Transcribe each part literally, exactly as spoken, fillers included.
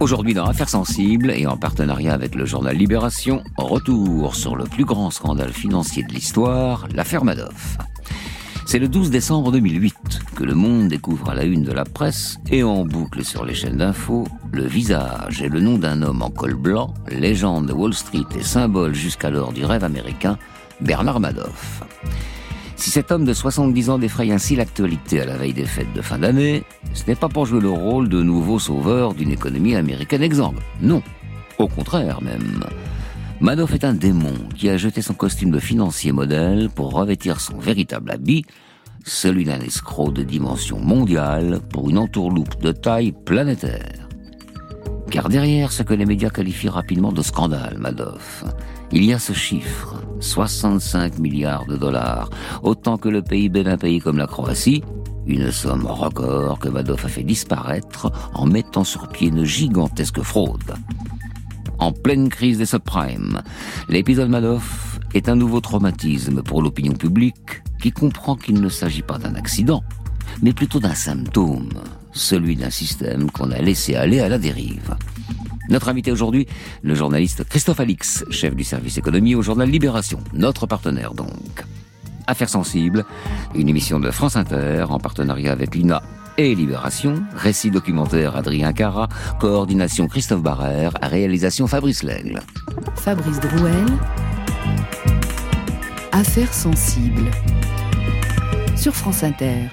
Aujourd'hui dans Affaires sensibles et en partenariat avec le journal Libération, retour sur le plus grand scandale financier de l'histoire, l'affaire Madoff. C'est le douze décembre deux mille huit que Le Monde découvre à la une de la presse et en boucle sur les chaînes d'infos le visage et le nom d'un homme en col blanc, légende de Wall Street et symbole jusqu'alors du rêve américain, Bernard Madoff. Si cet homme de soixante-dix ans défraye ainsi l'actualité à la veille des fêtes de fin d'année, ce n'est pas pour jouer le rôle de nouveau sauveur d'une économie américaine exsangue. Non, au contraire même. Madoff est un démon qui a jeté son costume de financier modèle pour revêtir son véritable habit, celui d'un escroc de dimension mondiale pour une entourloupe de taille planétaire. Car derrière ce que les médias qualifient rapidement de scandale, Madoff, il y a ce chiffre, soixante-cinq milliards de dollars, autant que le P I B d'un pays comme la Croatie, une somme record que Madoff a fait disparaître en mettant sur pied une gigantesque fraude. En pleine crise des subprimes, l'épisode Madoff est un nouveau traumatisme pour l'opinion publique qui comprend qu'il ne s'agit pas d'un accident, mais plutôt d'un symptôme, celui d'un système qu'on a laissé aller à la dérive. Notre invité aujourd'hui, le journaliste Christophe Alix, chef du service économie au journal Libération, notre partenaire donc. Affaires sensibles, une émission de France Inter en partenariat avec l'I N A et Libération, récit documentaire Adrien Cara, coordination Christophe Barrère, réalisation Fabrice Lègle. Fabrice Drouel, Affaires sensibles, sur France Inter.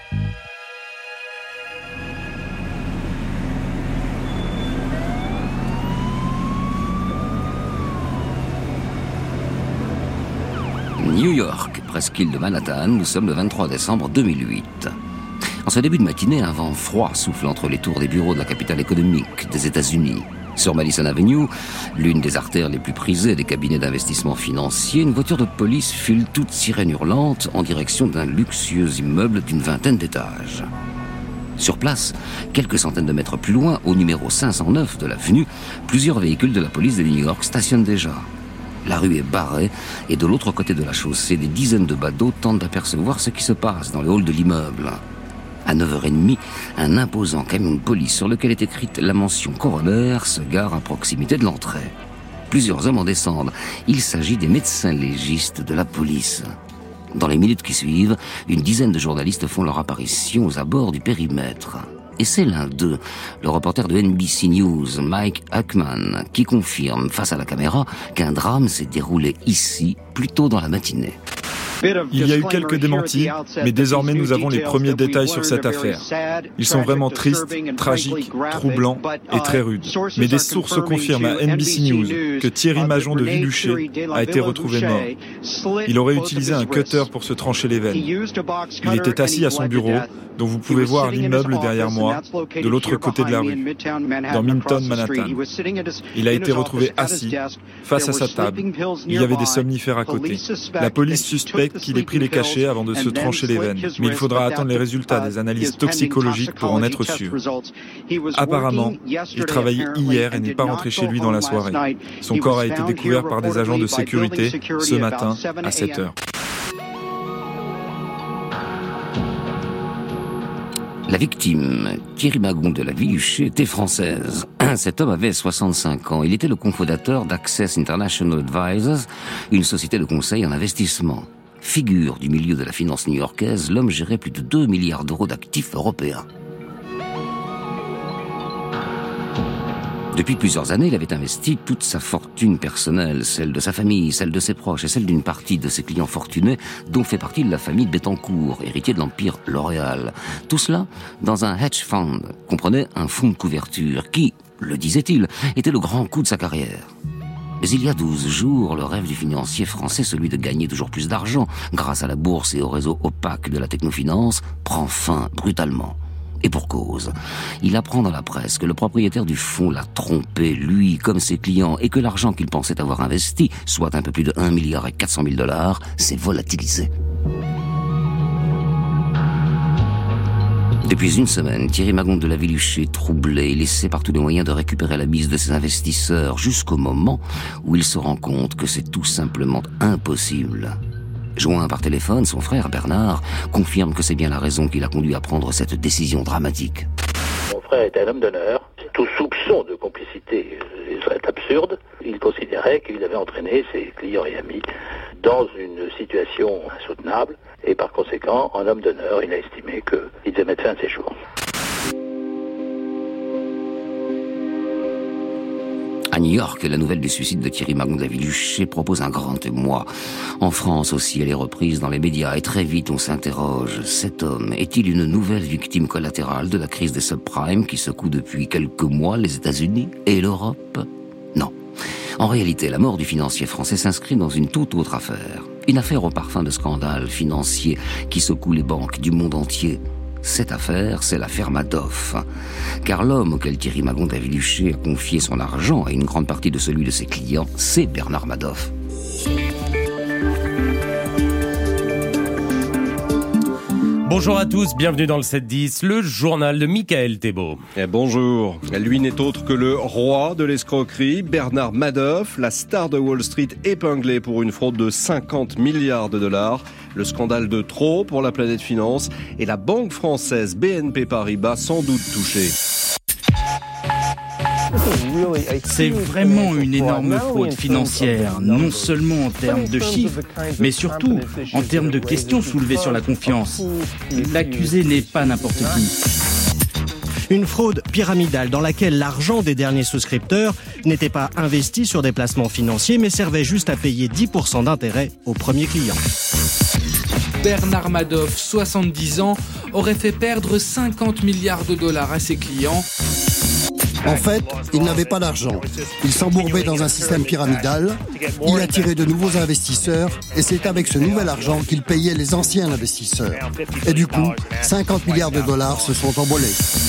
New York, presqu'île de Manhattan, nous sommes le vingt-trois décembre deux mille huit. En ce début de matinée, un vent froid souffle entre les tours des bureaux de la capitale économique des États-Unis. Sur Madison Avenue, l'une des artères les plus prisées des cabinets d'investissement financier, une voiture de police file toute sirène hurlante en direction d'un luxueux immeuble d'une vingtaine d'étages. Sur place, quelques centaines de mètres plus loin, au numéro cinq cent neuf de l'avenue, plusieurs véhicules de la police de New York stationnent déjà. La rue est barrée et de l'autre côté de la chaussée, des dizaines de badauds tentent d'apercevoir ce qui se passe dans le hall de l'immeuble. À neuf heures trente, un imposant camion de police sur lequel est écrite la mention coroner se gare à proximité de l'entrée. Plusieurs hommes en descendent. Il s'agit des médecins légistes de la police. Dans les minutes qui suivent, une dizaine de journalistes font leur apparition aux abords du périmètre. Et c'est l'un d'eux, le reporter de N B C News, Mike Huckman, qui confirme face à la caméra qu'un drame s'est déroulé ici, plus tôt dans la matinée. Il y a eu quelques démentis, mais désormais nous avons les premiers détails sur cette affaire. Ils sont vraiment tristes, tragiques, troublants et très rudes. Mais des sources confirment à N B C News que Thierry Majon de Villuché a été retrouvé mort. Il aurait utilisé un cutter pour se trancher les veines. Il était assis à son bureau, dont vous pouvez voir l'immeuble derrière moi, de l'autre côté de la rue, dans Midtown, Manhattan. Il a été retrouvé assis, face à sa table. Il y avait des somnifères à côté. La police suspecte qu'il ait pris les cachets avant de se trancher les veines. Mais il faudra attendre les résultats des analyses toxicologiques pour en être sûr. Apparemment, il travaillait hier et n'est pas rentré chez lui dans la soirée. Son corps a été découvert par des agents de sécurité ce matin à sept heures. La victime, Thierry Magon de la Villuché, était française. Cet homme avait soixante-cinq ans. Il était le cofondateur d'Access International Advisors, une société de conseil en investissement. Figure du milieu de la finance new-yorkaise, l'homme gérait plus de deux milliards d'euros d'actifs européens. Depuis plusieurs années, il avait investi toute sa fortune personnelle, celle de sa famille, celle de ses proches et celle d'une partie de ses clients fortunés, dont fait partie la famille Bettencourt, héritier de l'empire L'Oréal. Tout cela dans un hedge fund, comprenait un fonds de couverture qui, le disait-il, était le grand coup de sa carrière. Mais il y a douze jours, le rêve du financier français, celui de gagner toujours plus d'argent grâce à la bourse et au réseau opaque de la technofinance, prend fin brutalement. Et pour cause. Il apprend dans la presse que le propriétaire du fonds l'a trompé, lui comme ses clients, et que l'argent qu'il pensait avoir investi, soit un peu plus de un milliard et quatre cent mille dollars, s'est volatilisé. Depuis une semaine, Thierry Magon de la Villuché, troublé, laissé par tous les moyens de récupérer la mise de ses investisseurs, jusqu'au moment où il se rend compte que c'est tout simplement impossible. Joint par téléphone, son frère Bernard confirme que c'est bien la raison qui l'a conduit à prendre cette décision dramatique. Mon frère était un homme d'honneur. Tout soupçon de complicité serait absurde. Il considérait qu'il avait entraîné ses clients et amis dans une situation insoutenable et par conséquent, en homme d'honneur, il a estimé qu'il devait mettre fin à ses jours. À New York, la nouvelle du suicide de Thierry Magon-David-Luché propose un grand émoi. En France aussi, elle est reprise dans les médias et très vite on s'interroge. Cet homme est-il une nouvelle victime collatérale de la crise des subprimes qui secoue depuis quelques mois les États-Unis et l'Europe? Non. En réalité, la mort du financier français s'inscrit dans une toute autre affaire. Une affaire au parfum de scandale financier qui secoue les banques du monde entier. Cette affaire, c'est l'affaire Madoff. Car l'homme auquel Thierry Magon-David-Luché a confié son argent et une grande partie de celui de ses clients, c'est Bernard Madoff. Bonjour à tous, bienvenue dans le sept dix, le journal de Michael Thébault. Et bonjour. Lui n'est autre que le roi de l'escroquerie, Bernard Madoff, la star de Wall Street épinglée pour une fraude de cinquante milliards de dollars. Le scandale de trop pour la planète finance et la banque française B N P Paribas sans doute touchée. C'est vraiment une énorme fraude financière, non seulement en termes de chiffres, mais surtout en termes de questions soulevées sur la confiance. L'accusé n'est pas n'importe qui. Une fraude pyramidale dans laquelle l'argent des derniers souscripteurs n'était pas investi sur des placements financiers, mais servait juste à payer dix pour cent d'intérêt aux premiers clients. Bernard Madoff, soixante-dix ans, aurait fait perdre cinquante milliards de dollars à ses clients. En fait, il n'avait pas d'argent. Il s'embourbait dans un système pyramidal, il attirait de nouveaux investisseurs et c'est avec ce nouvel argent qu'il payait les anciens investisseurs. Et du coup, cinquante milliards de dollars se sont envolés.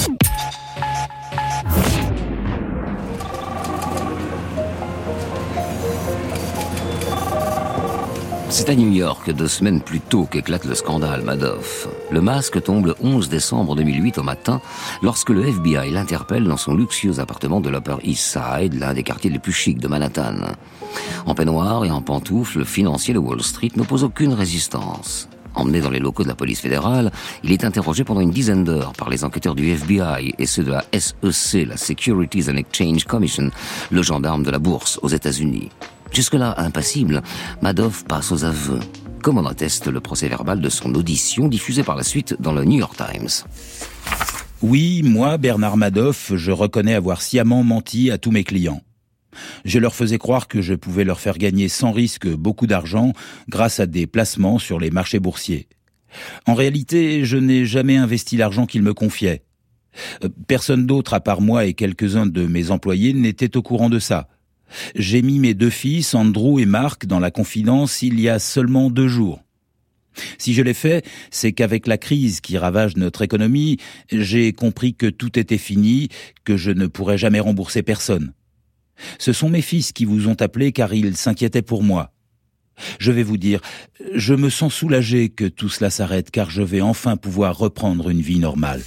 C'est à New York, deux semaines plus tôt, qu'éclate le scandale Madoff. Le masque tombe le onze décembre deux mille huit au matin, lorsque le F B I l'interpelle dans son luxueux appartement de l'Upper East Side, l'un des quartiers les plus chics de Manhattan. En peignoir et en pantoufles, le financier de Wall Street n'oppose aucune résistance. Emmené dans les locaux de la police fédérale, il est interrogé pendant une dizaine d'heures par les enquêteurs du F B I et ceux de la S E C, la Securities and Exchange Commission, le gendarme de la bourse aux États-Unis. Jusque-là impassible, Madoff passe aux aveux, comme en atteste le procès-verbal de son audition diffusé par la suite dans le New York Times. Oui, moi, Bernard Madoff, je reconnais avoir sciemment menti à tous mes clients. Je leur faisais croire que je pouvais leur faire gagner sans risque beaucoup d'argent grâce à des placements sur les marchés boursiers. En réalité, je n'ai jamais investi l'argent qu'ils me confiaient. Personne d'autre, à part moi et quelques-uns de mes employés, n'était au courant de ça. J'ai mis mes deux fils, Andrew et Mark, dans la confidence il y a seulement deux jours. Si je l'ai fait, c'est qu'avec la crise qui ravage notre économie, j'ai compris que tout était fini, que je ne pourrais jamais rembourser personne. Ce sont mes fils qui vous ont appelé car ils s'inquiétaient pour moi. Je vais vous dire, je me sens soulagé que tout cela s'arrête car je vais enfin pouvoir reprendre une vie normale.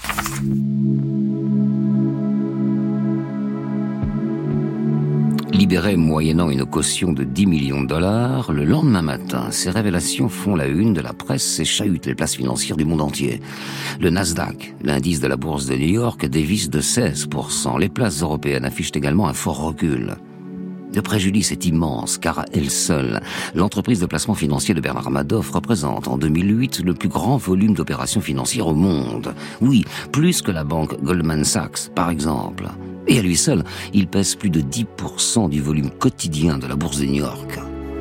Libéré moyennant une caution de dix millions de dollars, le lendemain matin, ces révélations font la une de la presse et chahutent les places financières du monde entier. Le Nasdaq, l'indice de la bourse de New York, dévisse de seize pour cent. Les places européennes affichent également un fort recul. Le préjudice est immense, car à elle seule, l'entreprise de placement financier de Bernard Madoff représente en deux mille huit le plus grand volume d'opérations financières au monde. Oui, plus que la banque Goldman Sachs, par exemple. Et à lui seul, il pèse plus de dix pour cent du volume quotidien de la bourse de New York.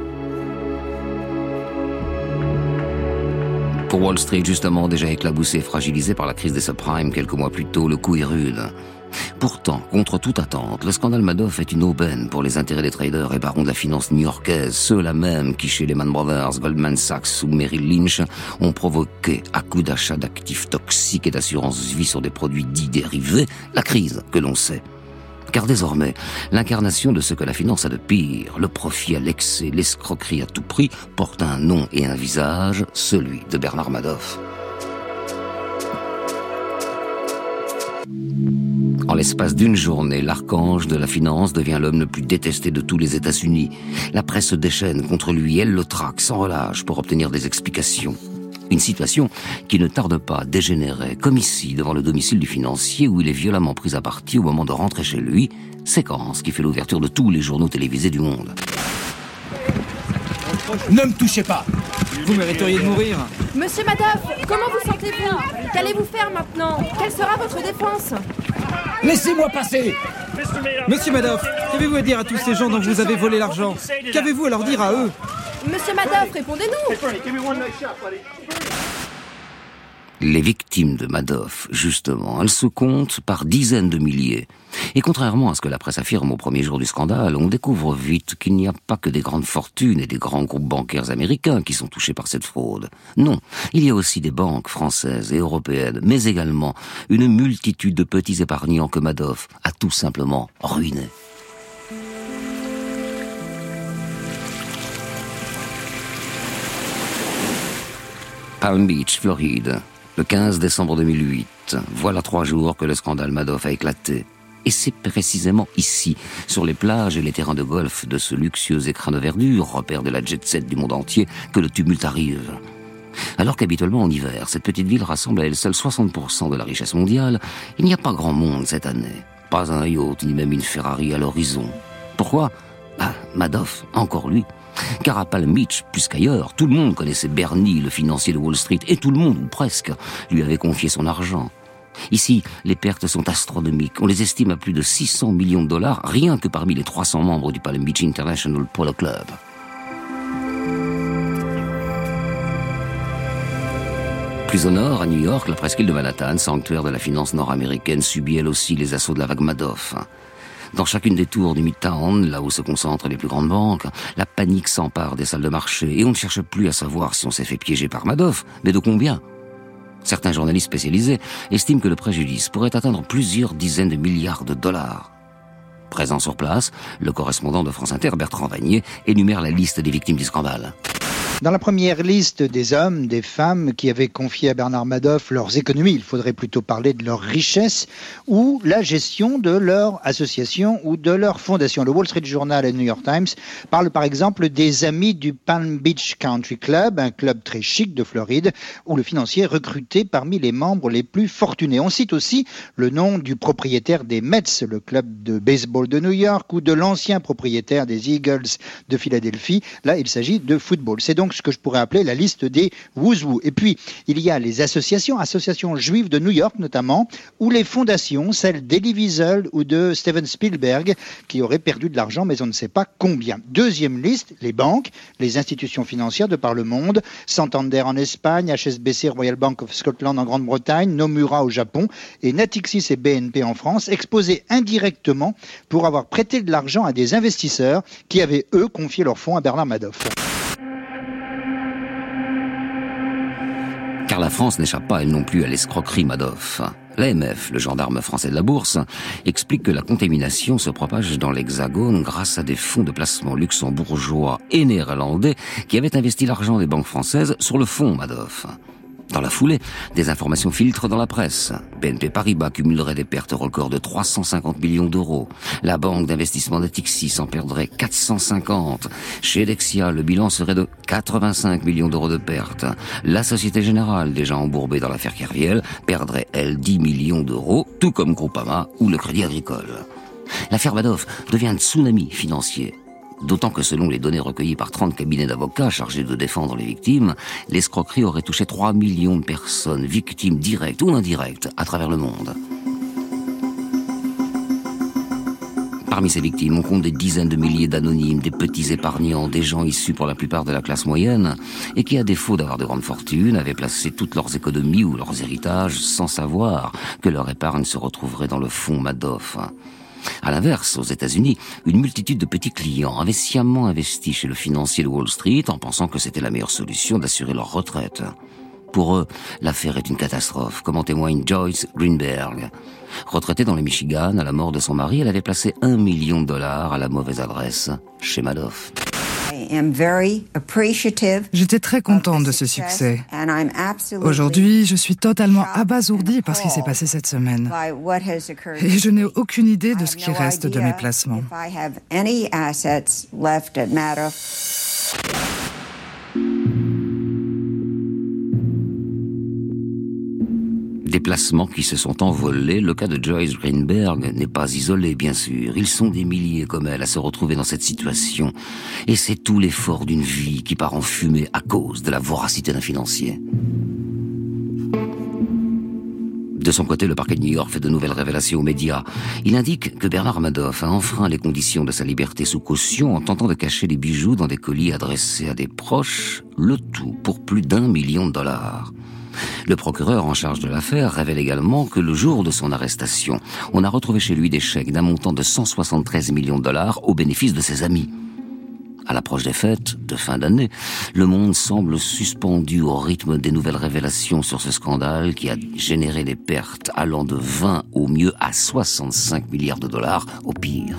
Pour Wall Street, justement, déjà éclaboussé et fragilisé par la crise des subprimes quelques mois plus tôt, le coup est rude. Pourtant, contre toute attente, le scandale Madoff est une aubaine pour les intérêts des traders et barons de la finance new-yorkaise, ceux-là même qui, chez Lehman Brothers, Goldman Sachs ou Merrill Lynch, ont provoqué, à coups d'achat d'actifs toxiques et d'assurance vie sur des produits dits dérivés, la crise que l'on sait. Car désormais, l'incarnation de ce que la finance a de pire, le profit à l'excès, l'escroquerie à tout prix, porte un nom et un visage, celui de Bernard Madoff. En l'espace d'une journée, l'archange de la finance devient l'homme le plus détesté de tous les États-Unis. La presse se déchaîne contre lui, elle le traque sans relâche pour obtenir des explications. Une situation qui ne tarde pas à dégénérer, comme ici, devant le domicile du financier où il est violemment pris à partie au moment de rentrer chez lui, séquence qui fait l'ouverture de tous les journaux télévisés du monde. Ne me touchez pas! Vous mériteriez de mourir. Monsieur Madoff, comment vous sentez-vous? Qu'allez-vous faire maintenant? Quelle sera votre défense? Laissez-moi passer! Monsieur Madoff, qu'avez-vous à dire à tous ces gens dont vous avez volé l'argent? Qu'avez-vous à leur dire à eux? Monsieur Madoff, répondez-nous! Les victimes de Madoff, justement, elles se comptent par dizaines de milliers. Et contrairement à ce que la presse affirme au premier jour du scandale, on découvre vite qu'il n'y a pas que des grandes fortunes et des grands groupes bancaires américains qui sont touchés par cette fraude. Non, il y a aussi des banques françaises et européennes, mais également une multitude de petits épargnants que Madoff a tout simplement ruinés. Palm Beach, Floride, le quinze décembre deux mille huit. Voilà trois jours que le scandale Madoff a éclaté. Et c'est précisément ici, sur les plages et les terrains de golf de ce luxueux écrin de verdure, repère de la jet-set du monde entier, que le tumulte arrive. Alors qu'habituellement en hiver, cette petite ville rassemble à elle seule soixante pour cent de la richesse mondiale, il n'y a pas grand monde cette année. Pas un yacht, ni même une Ferrari à l'horizon. Pourquoi? Ah, Madoff, encore lui. Car à Palm Beach, plus qu'ailleurs, tout le monde connaissait Bernie, le financier de Wall Street, et tout le monde, ou presque, lui avait confié son argent. Ici, les pertes sont astronomiques. On les estime à plus de six cents millions de dollars, rien que parmi les trois cents membres du Palm Beach International Polo Club. Plus au nord, à New York, la presqu'île de Manhattan, sanctuaire de la finance nord-américaine, subit elle aussi les assauts de la vague Madoff. Dans chacune des tours du Midtown, là où se concentrent les plus grandes banques, la panique s'empare des salles de marché et on ne cherche plus à savoir si on s'est fait piéger par Madoff, mais de combien. Certains journalistes spécialisés estiment que le préjudice pourrait atteindre plusieurs dizaines de milliards de dollars. Présent sur place, le correspondant de France Inter, Bertrand Vanier, énumère la liste des victimes du scandale. Dans la première liste des hommes, des femmes qui avaient confié à Bernard Madoff leurs économies, il faudrait plutôt parler de leur richesse ou la gestion de leur association ou de leur fondation. Le Wall Street Journal et le New York Times parlent par exemple des amis du Palm Beach Country Club, un club très chic de Floride, où le financier est recruté parmi les membres les plus fortunés. On cite aussi le nom du propriétaire des Mets, le club de baseball de New York, ou de l'ancien propriétaire des Eagles de Philadelphie. Là, il s'agit de football. C'est donc ce que je pourrais appeler la liste des wouzous. Et puis, il y a les associations, associations juives de New York notamment, ou les fondations, celles d'Elie Wiesel ou de Steven Spielberg, qui auraient perdu de l'argent, mais on ne sait pas combien. Deuxième liste, les banques, les institutions financières de par le monde, Santander en Espagne, H S B C, Royal Bank of Scotland en Grande-Bretagne, Nomura au Japon, et Natixis et B N P en France, exposés indirectement pour avoir prêté de l'argent à des investisseurs qui avaient, eux, confié leurs fonds à Bernard Madoff. Car la France n'échappe pas, elle non plus, à l'escroquerie Madoff. L'A M F, le gendarme français de la bourse, explique que la contamination se propage dans l'Hexagone grâce à des fonds de placement luxembourgeois et néerlandais qui avaient investi l'argent des banques françaises sur le fonds Madoff. Dans la foulée, des informations filtrent dans la presse. B N P Paribas cumulerait des pertes records de trois cent cinquante millions d'euros. La banque d'investissement Natixis en perdrait quatre cent cinquante. Chez Dexia, le bilan serait de quatre-vingt-cinq millions d'euros de pertes. La Société Générale, déjà embourbée dans l'affaire Kerviel, perdrait, elle, dix millions d'euros, tout comme Groupama ou le Crédit Agricole. L'affaire Madoff devient un tsunami financier. D'autant que selon les données recueillies par trente cabinets d'avocats chargés de défendre les victimes, l'escroquerie aurait touché trois millions de personnes, victimes directes ou indirectes, à travers le monde. Parmi ces victimes, on compte des dizaines de milliers d'anonymes, des petits épargnants, des gens issus pour la plupart de la classe moyenne, et qui, à défaut d'avoir de grandes fortunes, avaient placé toutes leurs économies ou leurs héritages sans savoir que leur épargne se retrouverait dans le fonds Madoff. À l'inverse, aux États-Unis, une multitude de petits clients avaient sciemment investi chez le financier de Wall Street en pensant que c'était la meilleure solution d'assurer leur retraite. Pour eux, l'affaire est une catastrophe, comme en témoigne Joyce Greenberg. Retraitée dans le Michigan, à la mort de son mari, elle avait placé un million de dollars à la mauvaise adresse, chez Madoff. J'étais très contente de ce succès. Aujourd'hui, je suis totalement abasourdie par ce qui s'est passé cette semaine. Et je n'ai aucune idée de ce qui reste de mes placements. Des placements qui se sont envolés. Le cas de Joyce Greenberg n'est pas isolé, bien sûr. Ils sont des milliers comme elle à se retrouver dans cette situation. Et c'est tout l'effort d'une vie qui part en fumée à cause de la voracité d'un financier. De son côté, le parquet de New York fait de nouvelles révélations aux médias. Il indique que Bernard Madoff a enfreint les conditions de sa liberté sous caution en tentant de cacher les bijoux dans des colis adressés à des proches, le tout pour plus d'un million de dollars. Le procureur en charge de l'affaire révèle également que le jour de son arrestation, on a retrouvé chez lui des chèques d'un montant de cent soixante-treize millions de dollars au bénéfice de ses amis. À l'approche des fêtes de fin d'année, le monde semble suspendu au rythme des nouvelles révélations sur ce scandale qui a généré des pertes allant de vingt au mieux à soixante-cinq milliards de dollars au pire.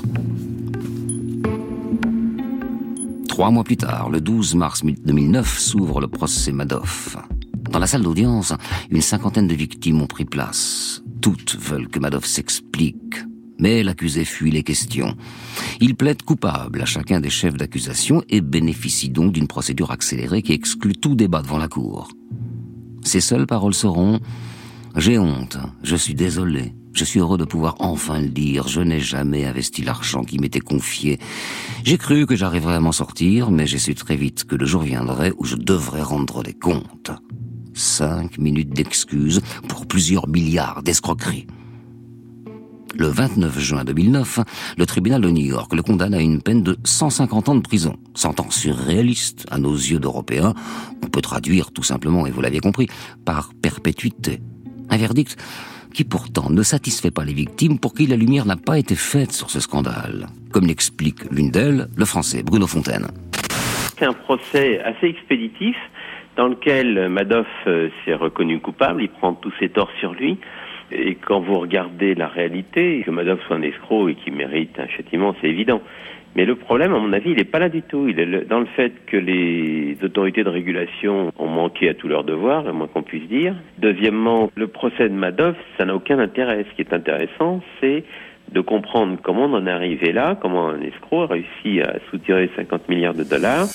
Trois mois plus tard, le douze mars deux mille neuf, s'ouvre le procès Madoff. Dans la salle d'audience, une cinquantaine de victimes ont pris place. Toutes veulent que Madoff s'explique. Mais l'accusé fuit les questions. Il plaide coupable à chacun des chefs d'accusation et bénéficie donc d'une procédure accélérée qui exclut tout débat devant la cour. Ses seules paroles seront « J'ai honte, je suis désolé, je suis heureux de pouvoir enfin le dire, je n'ai jamais investi l'argent qui m'était confié. J'ai cru que j'arriverais à m'en sortir, mais j'ai su très vite que le jour viendrait où je devrais rendre des comptes. » Cinq minutes d'excuses pour plusieurs milliards d'escroqueries. Le vingt-neuf juin deux mille neuf, le tribunal de New York le condamne à une peine de cent cinquante ans de prison. Sentence surréaliste à nos yeux d'Européens. On peut traduire tout simplement, et vous l'aviez compris, par perpétuité. Un verdict qui pourtant ne satisfait pas les victimes pour qui la lumière n'a pas été faite sur ce scandale. Comme l'explique l'une d'elles, le français Bruno Fontaine. C'est un procès assez expéditif dans lequel Madoff s'est reconnu coupable, il prend tous ses torts sur lui. Et quand vous regardez la réalité, que Madoff soit un escroc et qu'il mérite un châtiment, c'est évident. Mais le problème, à mon avis, il n'est pas là du tout. Il est dans le fait que les autorités de régulation ont manqué à tous leurs devoirs, le moins qu'on puisse dire. Deuxièmement, le procès de Madoff, ça n'a aucun intérêt. Ce qui est intéressant, c'est de comprendre comment on en est arrivé là, comment un escroc a réussi à soutirer cinquante milliards de dollars.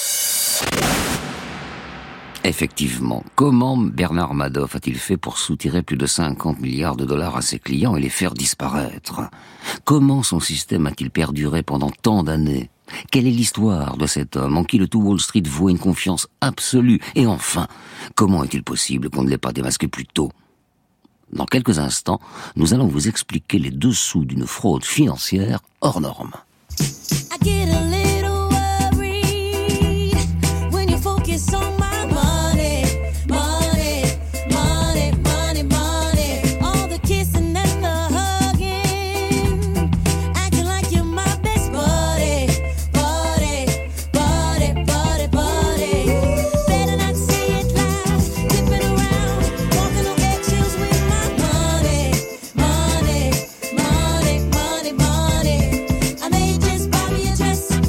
Effectivement, comment Bernard Madoff a-t-il fait pour soutirer plus de cinquante milliards de dollars à ses clients et les faire disparaître? Comment son système a-t-il perduré pendant tant d'années? Quelle est l'histoire de cet homme en qui le tout Wall Street voit une confiance absolue? Et enfin, comment est-il possible qu'on ne l'ait pas démasqué plus tôt? Dans quelques instants, nous allons vous expliquer les dessous d'une fraude financière hors norme. Just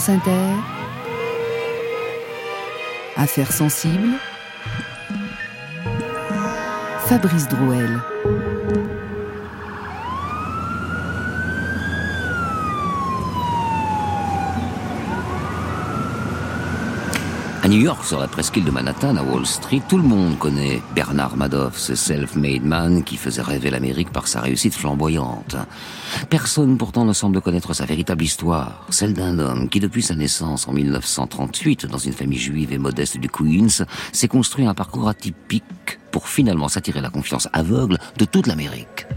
France Inter, Affaires sensibles, Fabrice Drouel. À New York, sur la presqu'île de Manhattan, à Wall Street, tout le monde connaît Bernard Madoff, ce self-made man qui faisait rêver l'Amérique par sa réussite flamboyante. Personne pourtant ne semble connaître sa véritable histoire, celle d'un homme qui, depuis sa naissance en mille neuf cent trente-huit, dans une famille juive et modeste du Queens, s'est construit un parcours atypique pour finalement s'attirer la confiance aveugle de toute l'Amérique.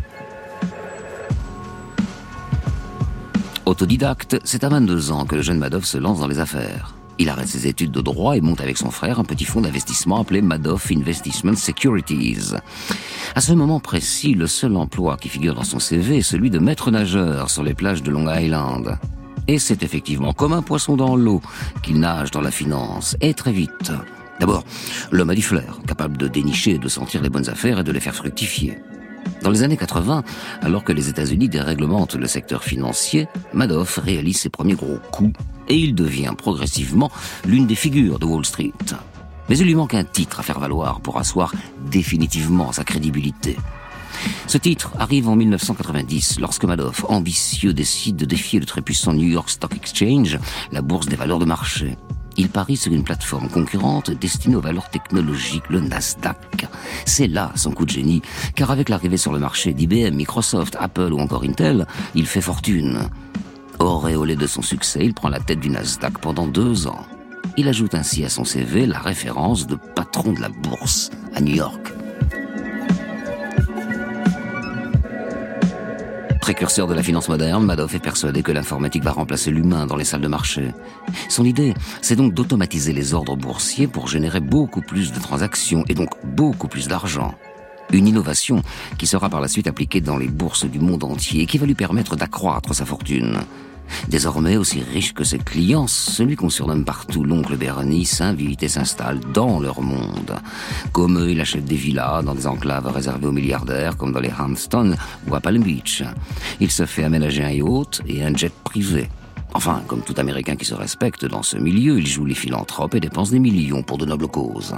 Autodidacte, c'est à vingt-deux ans que le jeune Madoff se lance dans les affaires. Il arrête ses études de droit et monte avec son frère un petit fonds d'investissement appelé Madoff Investment Securities. À ce moment précis, le seul emploi qui figure dans son C V est celui de maître nageur sur les plages de Long Island. Et c'est effectivement comme un poisson dans l'eau qu'il nage dans la finance, et très vite. D'abord, l'homme a du flair, capable de dénicher et de sentir les bonnes affaires et de les faire fructifier. Dans les années quatre-vingts, alors que les États-Unis déréglementent le secteur financier, Madoff réalise ses premiers gros coups et il devient progressivement l'une des figures de Wall Street. Mais il lui manque un titre à faire valoir pour asseoir définitivement sa crédibilité. Ce titre arrive en mille neuf cent quatre-vingt-dix, lorsque Madoff, ambitieux, décide de défier le très puissant New York Stock Exchange, la bourse des valeurs de marché. Il parie sur une plateforme concurrente destinée aux valeurs technologiques, le Nasdaq. C'est là son coup de génie, car avec l'arrivée sur le marché d'I B M, Microsoft, Apple ou encore Intel, il fait fortune. Auréolé de son succès, il prend la tête du Nasdaq pendant deux ans. Il ajoute ainsi à son C V la référence de patron de la bourse à New York. Précurseur de la finance moderne, Madoff est persuadé que l'informatique va remplacer l'humain dans les salles de marché. Son idée, c'est donc d'automatiser les ordres boursiers pour générer beaucoup plus de transactions et donc beaucoup plus d'argent. Une innovation qui sera par la suite appliquée dans les bourses du monde entier et qui va lui permettre d'accroître sa fortune. Désormais aussi riche que ses clients, celui qu'on surnomme partout l'oncle Bernie s'invite et s'installe dans leur monde. Comme eux, il achète des villas dans des enclaves réservées aux milliardaires comme dans les Hamptons ou à Palm Beach. Il se fait aménager un yacht et un jet privé. Enfin, comme tout Américain qui se respecte dans ce milieu, il joue les philanthropes et dépense des millions pour de nobles causes.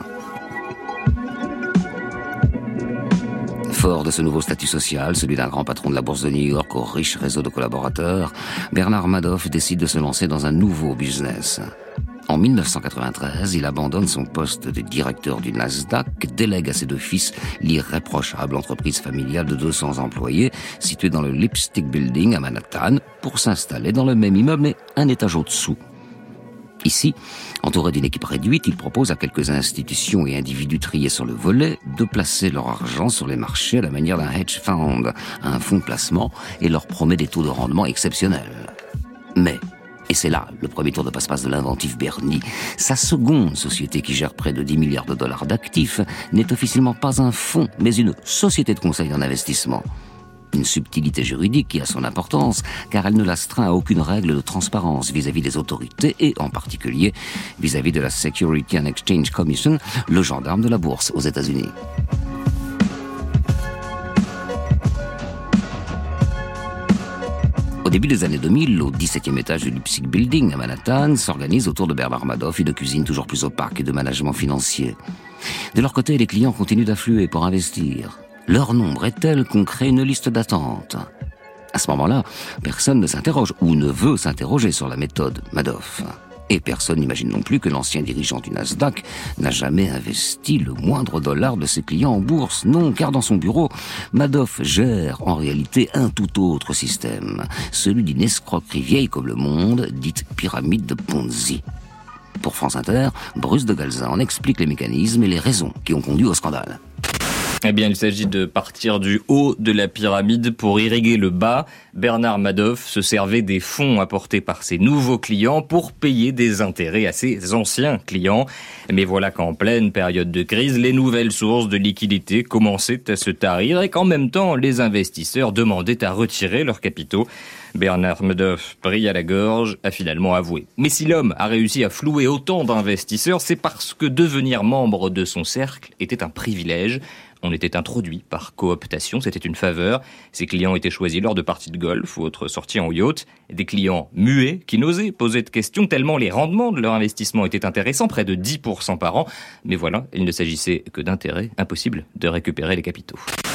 Fort de ce nouveau statut social, celui d'un grand patron de la bourse de New York au riche réseau de collaborateurs, Bernard Madoff décide de se lancer dans un nouveau business. En mille neuf cent quatre-vingt-treize, il abandonne son poste de directeur du Nasdaq, délègue à ses deux fils l'irréprochable entreprise familiale de deux cents employés située dans le Lipstick Building à Manhattan pour s'installer dans le même immeuble mais un étage au-dessous. Ici, entouré d'une équipe réduite, il propose à quelques institutions et individus triés sur le volet de placer leur argent sur les marchés à la manière d'un hedge fund, un fonds de placement, et leur promet des taux de rendement exceptionnels. Mais, et c'est là le premier tour de passe-passe de l'inventif Bernie, sa seconde société qui gère près de dix milliards de dollars d'actifs n'est officiellement pas un fonds, mais une société de conseil en investissement. Une subtilité juridique qui a son importance, car elle ne l'astreint à aucune règle de transparence vis-à-vis des autorités et, en particulier, vis-à-vis de la Security and Exchange Commission, le gendarme de la bourse aux États-Unis. Au début des années deux mille, au dix-septième étage du Lipstick Building à Manhattan, s'organise autour de Bernard Madoff une cuisine toujours plus opaque et de management financier. De leur côté, les clients continuent d'affluer pour investir. Leur nombre est tel qu'on crée une liste d'attente. À ce moment-là, personne ne s'interroge ou ne veut s'interroger sur la méthode Madoff. Et personne n'imagine non plus que l'ancien dirigeant du Nasdaq n'a jamais investi le moindre dollar de ses clients en bourse. Non, car dans son bureau, Madoff gère en réalité un tout autre système, celui d'une escroquerie vieille comme le monde, dite pyramide de Ponzi. Pour France Inter, Bruce de Galza en explique les mécanismes et les raisons qui ont conduit au scandale. Eh bien, il s'agit de partir du haut de la pyramide pour irriguer le bas. Bernard Madoff se servait des fonds apportés par ses nouveaux clients pour payer des intérêts à ses anciens clients. Mais voilà qu'en pleine période de crise, les nouvelles sources de liquidités commençaient à se tarir et qu'en même temps, les investisseurs demandaient à retirer leurs capitaux. Bernard Madoff, pris à la gorge, a finalement avoué. Mais si l'homme a réussi à flouer autant d'investisseurs, c'est parce que devenir membre de son cercle était un privilège. On était introduit par cooptation, c'était une faveur. Ces clients étaient choisis lors de parties de golf ou autres sorties en yacht. Des clients muets qui n'osaient poser de questions tellement les rendements de leur investissement étaient intéressants, près de dix pour cent par an. Mais voilà, il ne s'agissait que d'intérêts, impossible de récupérer les capitaux.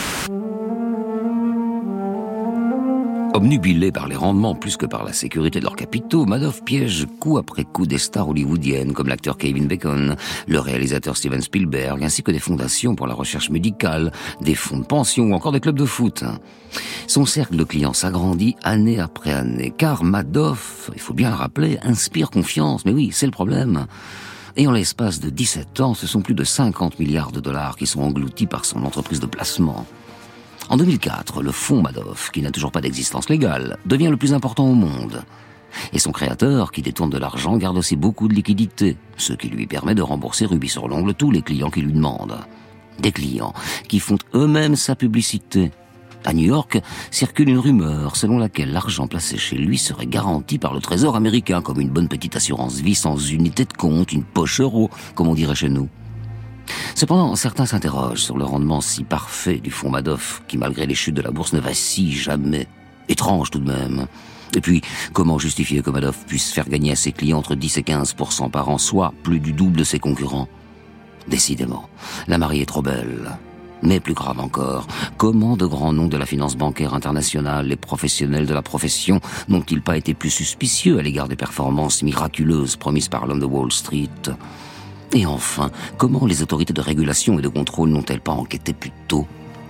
Obnubilés par les rendements plus que par la sécurité de leurs capitaux, Madoff piège coup après coup des stars hollywoodiennes comme l'acteur Kevin Bacon, le réalisateur Steven Spielberg, ainsi que des fondations pour la recherche médicale, des fonds de pension ou encore des clubs de foot. Son cercle de clients s'agrandit année après année, car Madoff, il faut bien le rappeler, inspire confiance. Mais oui, c'est le problème. Et en l'espace de dix-sept ans, ce sont plus de cinquante milliards de dollars qui sont engloutis par son entreprise de placement. En deux mille quatre, le fonds Madoff, qui n'a toujours pas d'existence légale, devient le plus important au monde. Et son créateur, qui détourne de l'argent, garde aussi beaucoup de liquidités, ce qui lui permet de rembourser rubis sur l'ongle tous les clients qui lui demandent. Des clients qui font eux-mêmes sa publicité. À New York, circule une rumeur selon laquelle l'argent placé chez lui serait garanti par le Trésor américain, comme une bonne petite assurance vie sans unité de compte, une poche euro, comme on dirait chez nous. Cependant, certains s'interrogent sur le rendement si parfait du fonds Madoff, qui malgré les chutes de la bourse ne vacille jamais. Étrange tout de même. Et puis, comment justifier que Madoff puisse faire gagner à ses clients entre dix et quinze pour cent par an, soit plus du double de ses concurrents? Décidément, la mariée est trop belle. Mais plus grave encore, comment de grands noms de la finance bancaire internationale, les professionnels de la profession, n'ont-ils pas été plus suspicieux à l'égard des performances miraculeuses promises par l'homme de Wall Street? Et enfin, comment les autorités de régulation et de contrôle n'ont-elles pas enquêté plus tôt?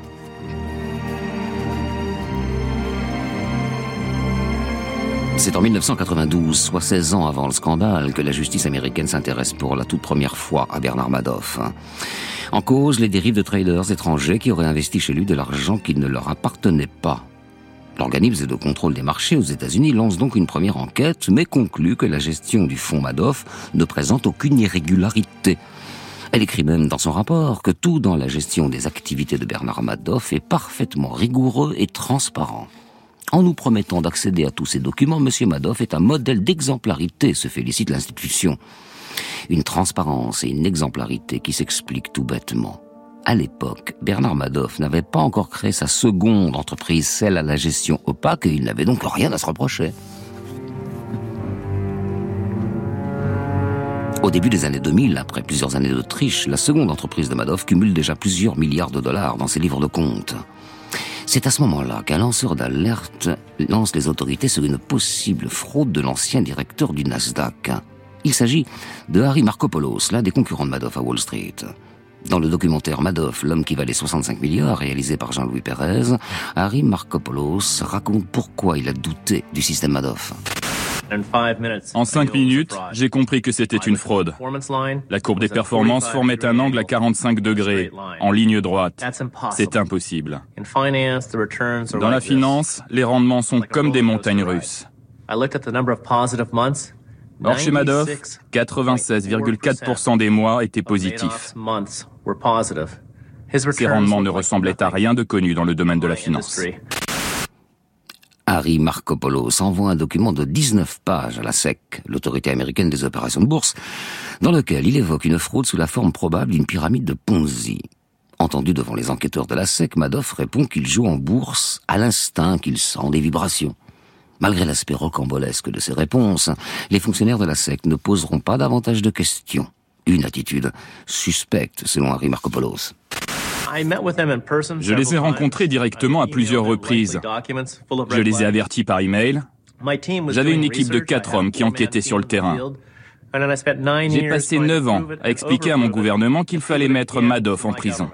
C'est en mille neuf cent quatre-vingt-douze, soit seize ans avant le scandale, que la justice américaine s'intéresse pour la toute première fois à Bernard Madoff. En cause, les dérives de traders étrangers qui auraient investi chez lui de l'argent qui ne leur appartenait pas. L'organisme de contrôle des marchés aux États-Unis lance donc une première enquête, mais conclut que la gestion du fonds Madoff ne présente aucune irrégularité. Elle écrit même dans son rapport que tout dans la gestion des activités de Bernard Madoff est parfaitement rigoureux et transparent. En nous promettant d'accéder à tous ces documents, M. Madoff est un modèle d'exemplarité, se félicite l'institution. Une transparence et une exemplarité qui s'expliquent tout bêtement. À l'époque, Bernard Madoff n'avait pas encore créé sa seconde entreprise, celle à la gestion opaque, et il n'avait donc rien à se reprocher. Au début des années deux mille, après plusieurs années de triche, la seconde entreprise de Madoff cumule déjà plusieurs milliards de dollars dans ses livres de compte. C'est à ce moment-là qu'un lanceur d'alerte lance les autorités sur une possible fraude de l'ancien directeur du Nasdaq. Il s'agit de Harry Markopolos, l'un des concurrents de Madoff à Wall Street. Dans le documentaire Madoff, l'homme qui valait soixante-cinq milliards, réalisé par Jean-Louis Pérez, Harry Markopolos raconte pourquoi il a douté du système Madoff. En cinq minutes, j'ai compris que c'était une fraude. La courbe des performances formait un angle à quarante-cinq degrés, en ligne droite. C'est impossible. Dans la finance, les rendements sont comme des montagnes russes. Or, chez Madoff, quatre-vingt-seize virgule quatre pour cent des mois étaient positifs. Ces rendements ne ressemblaient à rien de connu dans le domaine de la finance. Harry Markopolos envoie un document de dix-neuf pages à la S E C, l'autorité américaine des opérations de bourse, dans lequel il évoque une fraude sous la forme probable d'une pyramide de Ponzi. Entendu devant les enquêteurs de la S E C, Madoff répond qu'il joue en bourse à l'instinct qu'il sent des vibrations. Malgré l'aspect rocambolesque de ses réponses, les fonctionnaires de la S E C ne poseront pas davantage de questions. Une attitude suspecte, selon Harry Markopolos. Je les ai rencontrés directement à plusieurs reprises. Je les ai avertis par email. J'avais une équipe de quatre hommes qui enquêtaient sur le terrain. J'ai passé neuf ans à expliquer à mon gouvernement qu'il fallait mettre Madoff en prison.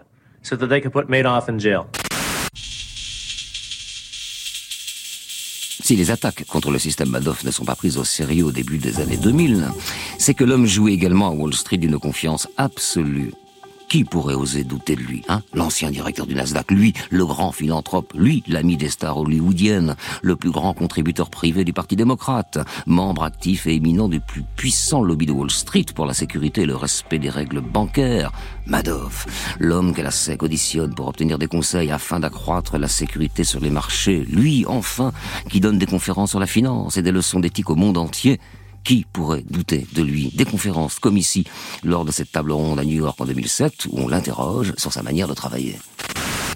Si les attaques contre le système Madoff ne sont pas prises au sérieux au début des années deux mille, c'est que l'homme jouait également à Wall Street d'une confiance absolue. Qui pourrait oser douter de lui, hein? L'ancien directeur du Nasdaq, lui, le grand philanthrope, lui, l'ami des stars hollywoodiennes, le plus grand contributeur privé du Parti démocrate, membre actif et éminent du plus puissant lobby de Wall Street pour la sécurité et le respect des règles bancaires. Madoff, l'homme que la S E C auditionne pour obtenir des conseils afin d'accroître la sécurité sur les marchés. Lui, enfin, qui donne des conférences sur la finance et des leçons d'éthique au monde entier. Qui pourrait douter de lui? Des conférences comme ici, lors de cette table ronde à New York en deux mille sept, où on l'interroge sur sa manière de travailler.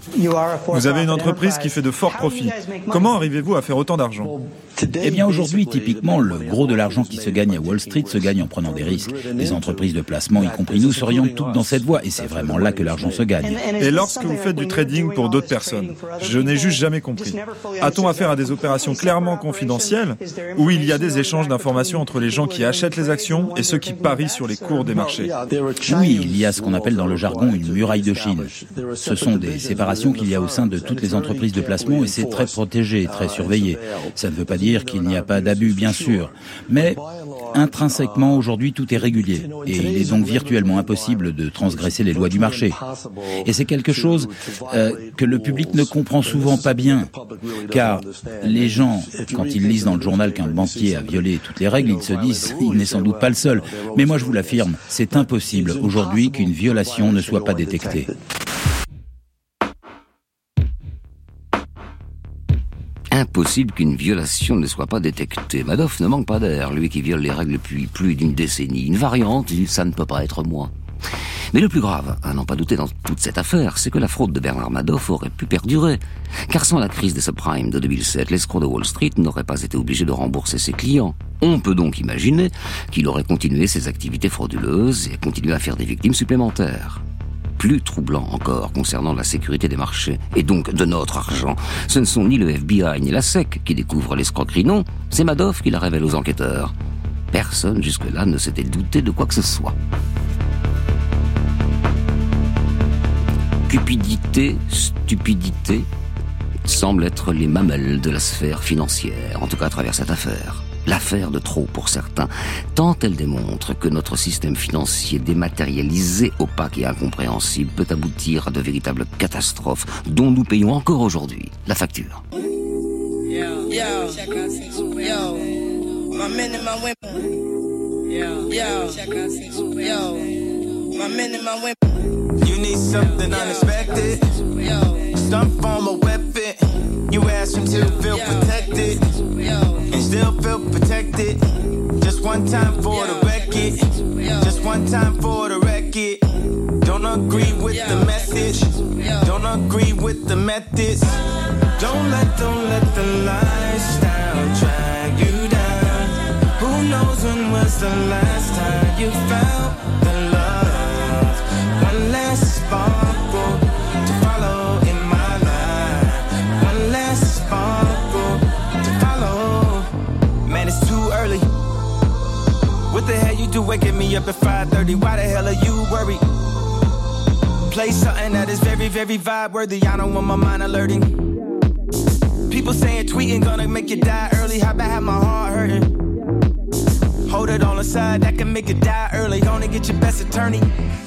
Vous avez une entreprise qui fait de forts profits. Comment arrivez-vous à faire autant d'argent ? Eh bien aujourd'hui, typiquement, le gros de l'argent qui se gagne à Wall Street se gagne en prenant des risques. Les entreprises de placement, y compris nous, s'orientent toutes dans cette voie et c'est vraiment là que l'argent se gagne. Et lorsque vous faites du trading pour d'autres personnes, je n'ai juste jamais compris. A-t-on affaire à des opérations clairement confidentielles où il y a des échanges d'informations entre les gens qui achètent les actions et ceux qui parient sur les cours des marchés ? Oui, il y a ce qu'on appelle dans le jargon une muraille de Chine. Ce sont des séparations qu'il y a au sein de toutes les entreprises de placement et c'est très protégé, très surveillé. Ça ne veut pas dire qu'il n'y a pas d'abus, bien sûr. Mais intrinsèquement, aujourd'hui, tout est régulier. Et il est donc virtuellement impossible de transgresser les lois du marché. Et c'est quelque chose euh, que le public ne comprend souvent pas bien. Car les gens, quand ils lisent dans le journal qu'un banquier a violé toutes les règles, ils se disent, il n'est sans doute pas le seul. Mais moi, je vous l'affirme, c'est impossible aujourd'hui qu'une violation ne soit pas détectée. Impossible qu'une violation ne soit pas détectée. Madoff ne manque pas d'air, lui qui viole les règles depuis plus d'une décennie. Une variante, ça ne peut pas être moi. Mais le plus grave, à n'en pas douter dans toute cette affaire, c'est que la fraude de Bernard Madoff aurait pu perdurer. Car sans la crise des subprimes de deux mille sept, l'escroc de Wall Street n'aurait pas été obligé de rembourser ses clients. On peut donc imaginer qu'il aurait continué ses activités frauduleuses et continué à faire des victimes supplémentaires. Plus troublant encore concernant la sécurité des marchés, et donc de notre argent, ce ne sont ni le F B I ni la S E C qui découvrent l'escroquerie, non, c'est Madoff qui la révèle aux enquêteurs. Personne jusque-là ne s'était douté de quoi que ce soit. Cupidité, stupidité, semblent être les mamelles de la sphère financière, en tout cas à travers cette affaire. L'affaire de trop pour certains, tant elle démontre que notre système financier dématérialisé, opaque et incompréhensible peut aboutir à de véritables catastrophes dont nous payons encore aujourd'hui la facture. Yo, yo, yo, my men and my women. Yo, yo, yo, my men and my women. You need something unexpected, some form of weapon. You ask him to feel protected. And still feel protected. Just one time for the record. Just one time for the record. Don't agree with the message. Don't agree with the methods. Don't let, don't let the lifestyle drag you down. Who knows when was the last time you felt the love? One last sparkle to follow in my life. One last sparkle to follow. Man, it's too early. What the hell you do waking me up at five thirty? Why the hell are you worried? Play something that is very, very vibe worthy. I don't want my mind alerting. People saying tweeting gonna make you die early. How about have my heart hurting? Hold it on the side, that can make you die early. Gonna get your best attorney.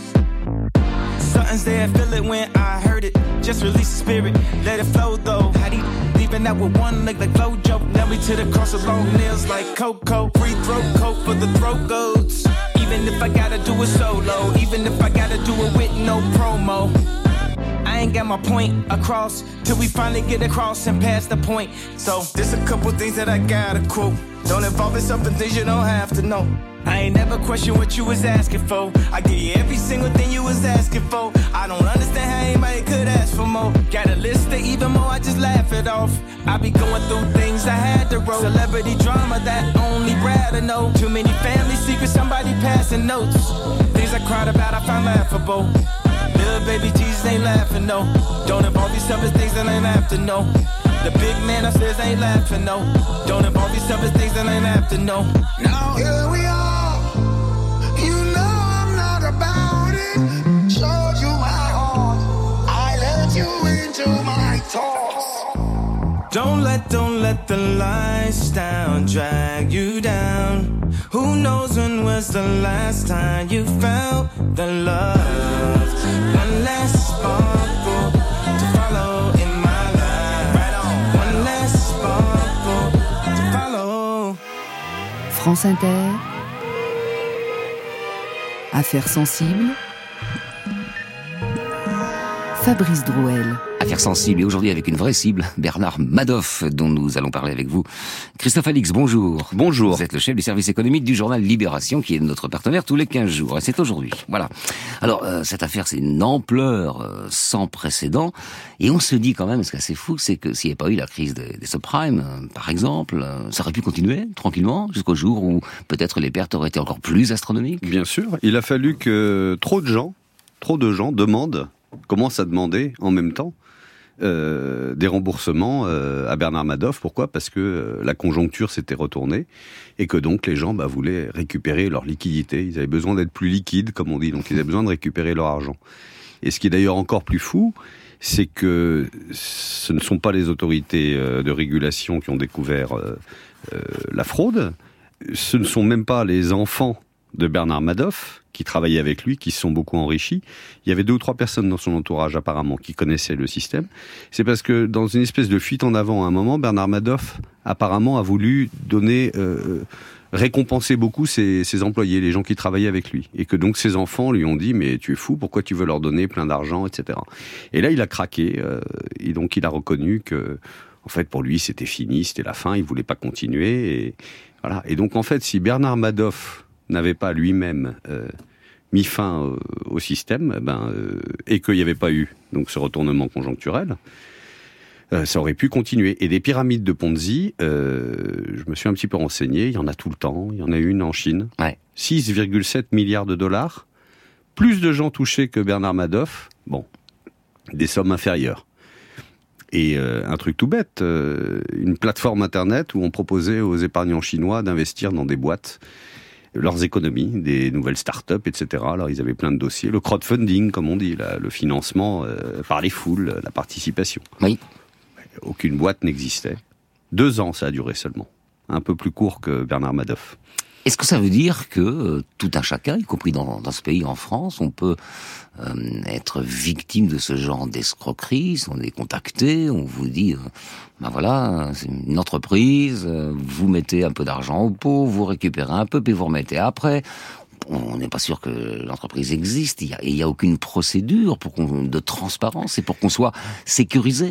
Something's there, feel it when I heard it. Just release the spirit, let it flow though. How do you leaving out with one leg like Flojo? Now we to the cross of long nails like Coco. Free throat coat for the throat goats. Even if I gotta do it solo, even if I gotta do it with no promo. I ain't got my point across till we finally get across and pass the point. So there's a couple things that I gotta quote. Don't involve yourself in things you don't have to know. I ain't never question what you was asking for. I give you every single thing you was asking for. I don't understand how anybody could ask for more. Got a list of even more, I just laugh it off. I be going through things I had to roll. Celebrity drama that only Brad to know. Too many family secrets, somebody passing notes. Things I cried about, I found laughable. Little baby Jesus ain't laughing, no. Don't involve yourself in things that ain't have to know. The big man upstairs ain't laughing, no. Don't involve yourself in things that ain't have to know. Now here we are. You know I'm not about it. Showed you my heart. I let you into my thoughts. Don't let, don't let the lifestyle drag you down. Who knows when was the last time you felt the love? One last sparkle to follow in my life. Right on. One last sparkle to follow. France Inter. Affaires sensibles. Fabrice Drouel. Affaire sensible et aujourd'hui avec une vraie cible, Bernard Madoff, dont nous allons parler avec vous. Christophe Alix, bonjour. Bonjour. Vous êtes le chef du service économique du journal Libération, qui est notre partenaire tous les quinze jours. Et c'est aujourd'hui. Voilà. Alors, euh, cette affaire, c'est une ampleur euh, sans précédent. Et on se dit quand même, ce qui est assez fou, c'est que s'il n'y avait pas eu la crise des, des subprimes, euh, par exemple, euh, ça aurait pu continuer tranquillement jusqu'au jour où peut-être les pertes auraient été encore plus astronomiques. Bien sûr. Il a fallu que trop de gens, trop de gens demandent, commencent à demander en même temps, Euh, des remboursements euh, à Bernard Madoff. Pourquoi ? Parce que euh, la conjoncture s'était retournée et que donc les gens bah, voulaient récupérer leur liquidité. Ils avaient besoin d'être plus liquides, comme on dit, donc ils avaient besoin de récupérer leur argent. Et ce qui est d'ailleurs encore plus fou, c'est que ce ne sont pas les autorités euh, de régulation qui ont découvert euh, euh, la fraude, ce ne sont même pas les enfants de Bernard Madoff, qui travaillaient avec lui, qui se sont beaucoup enrichis. Il y avait deux ou trois personnes dans son entourage, apparemment, qui connaissaient le système. C'est parce que, dans une espèce de fuite en avant, à un moment, Bernard Madoff, apparemment, a voulu donner, euh, récompenser beaucoup ses, ses employés, les gens qui travaillaient avec lui. Et que donc, ses enfants lui ont dit, mais tu es fou, pourquoi tu veux leur donner plein d'argent, et cetera. Et là, il a craqué, euh, et donc, il a reconnu que, en fait, pour lui, c'était fini, c'était la fin, il voulait pas continuer, et voilà. Et donc, en fait, si Bernard Madoff n'avait pas lui-même euh, mis fin euh, au système, ben, euh, et qu'il n'y avait pas eu donc ce retournement conjoncturel, euh, ça aurait pu continuer. Et des pyramides de Ponzi, euh, je me suis un petit peu renseigné, il y en a tout le temps, il y en a une en Chine, ouais. six virgule sept milliards de dollars, plus de gens touchés que Bernard Madoff, bon, des sommes inférieures. Et euh, un truc tout bête, euh, une plateforme internet où on proposait aux épargnants chinois d'investir dans des boîtes, leurs économies, des nouvelles start-up, et cetera. Alors, ils avaient plein de dossiers. Le crowdfunding, comme on dit, là, le financement euh, par les foules, la participation. Oui. Aucune boîte n'existait. Deux ans, ça a duré seulement. Un peu plus court que Bernard Madoff. Est-ce que ça veut dire que euh, tout un chacun, y compris dans, dans ce pays, en France, on peut euh, être victime de ce genre d'escroquerie? On est contacté, on vous dit, euh, ben voilà, c'est une entreprise, euh, vous mettez un peu d'argent au pot, vous récupérez un peu, puis vous remettez après. On n'est pas sûr que l'entreprise existe. Il y a, il y a aucune procédure pour qu'on, de transparence et pour qu'on soit sécurisé.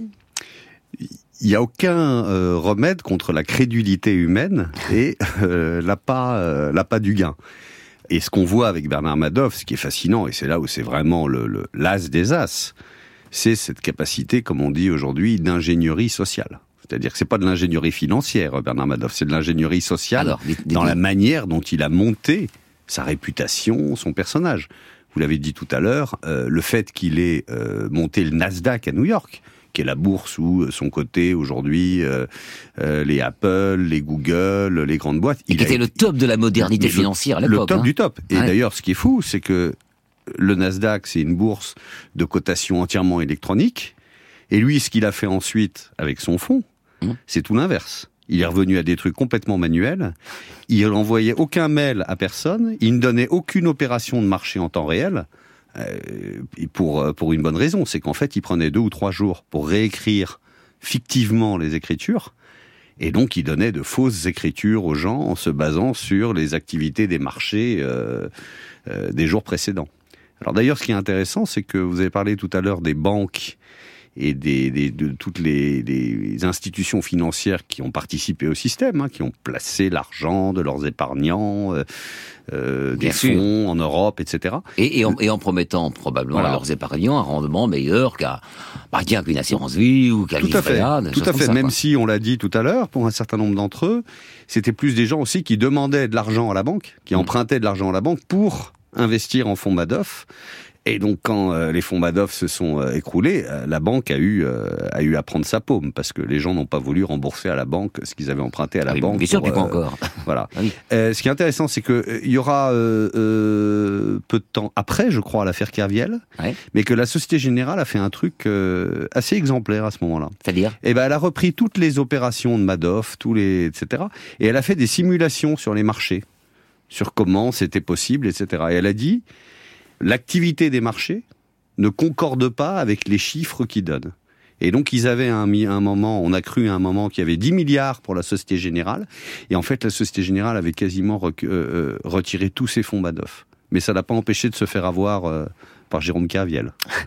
Il n'y a aucun euh, remède contre la crédulité humaine et euh, l'appât, euh, l'appât du gain. Et ce qu'on voit avec Bernard Madoff, ce qui est fascinant, et c'est là où c'est vraiment le, le, l'as des as, c'est cette capacité, comme on dit aujourd'hui, d'ingénierie sociale. C'est-à-dire que c'est pas de l'ingénierie financière, Bernard Madoff, c'est de l'ingénierie sociale. Alors, des, des, dans des... la manière dont il a monté sa réputation, son personnage. Vous l'avez dit tout à l'heure, euh, le fait qu'il ait euh, monté le Nasdaq à New York, qui est la bourse où sont cotés aujourd'hui euh, euh, les Apple, les Google, les grandes boîtes. Il était le top de la modernité financière à l'époque. Le top hein. du top. Et ouais. D'ailleurs, ce qui est fou, c'est que le Nasdaq, c'est une bourse de cotation entièrement électronique. Et lui, ce qu'il a fait ensuite avec son fonds, mmh. c'est tout l'inverse. Il est revenu à des trucs complètement manuels. Il n'envoyait aucun mail à personne. Il ne donnait aucune opération de marché en temps réel. Euh, pour, pour une bonne raison, c'est qu'en fait, il prenait deux ou trois jours pour réécrire fictivement les écritures, et donc il donnait de fausses écritures aux gens en se basant sur les activités des marchés euh, euh, des jours précédents. Alors d'ailleurs, ce qui est intéressant, c'est que vous avez parlé tout à l'heure des banques et des, des, de toutes les, les institutions financières qui ont participé au système, hein, qui ont placé l'argent de leurs épargnants, euh, euh, des fonds sûr. En Europe, et cetera. Et, et, en, et en promettant probablement voilà. à leurs épargnants un rendement meilleur qu'à, bah, qu'une assurance vie ou qu'à livret A. Tout à fait, ça, même quoi. Si on l'a dit tout à l'heure, pour un certain nombre d'entre eux, c'était plus des gens aussi qui demandaient de l'argent à la banque, qui mmh. empruntaient de l'argent à la banque pour investir en fonds Madoff. Et donc, quand euh, les fonds Madoff se sont euh, écroulés, euh, la banque a eu euh, a eu à prendre sa paume parce que les gens n'ont pas voulu rembourser à la banque ce qu'ils avaient emprunté à la ah oui, banque. Bien sûr, pour, puis pas euh, encore. Voilà. Ah oui. euh, ce qui est intéressant, c'est que il euh, y aura euh, euh, peu de temps après, je crois, l'affaire Kerviel, ouais. mais que la Société Générale a fait un truc euh, assez exemplaire à ce moment-là. C'est-à-dire ? Eh ben, elle a repris toutes les opérations de Madoff, tous les, et cetera, et elle a fait des simulations sur les marchés, sur comment c'était possible, et cetera. Et elle a dit, l'activité des marchés ne concorde pas avec les chiffres qu'ils donnent. Et donc, ils avaient un, un moment, on a cru à un moment qu'il y avait dix milliards pour la Société Générale, et en fait, la Société Générale avait quasiment rec- euh, retiré tous ses fonds Madoff. Mais ça n'a pas empêché de se faire avoir euh, par Jérôme Kerviel.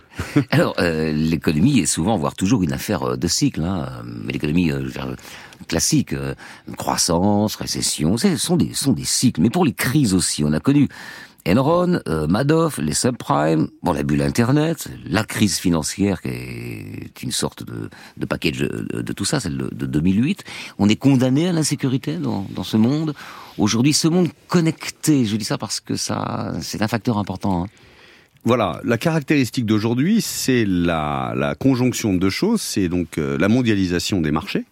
Alors, euh, l'économie est souvent, voire toujours, une affaire de cycle. Hein. Mais l'économie euh, classique, euh, croissance, récession, ce sont des, sont des cycles. Mais pour les crises aussi, on a connu Enron, euh, Madoff, les subprimes, bon, la bulle Internet, la crise financière qui est une sorte de, de package de, de tout ça, celle de, de deux mille huit. On est condamné à l'insécurité dans, dans ce monde. Aujourd'hui, ce monde connecté, je dis ça parce que ça, c'est un facteur important. Hein. Voilà, la caractéristique d'aujourd'hui, c'est la, la conjonction de deux choses, c'est donc euh, la mondialisation des marchés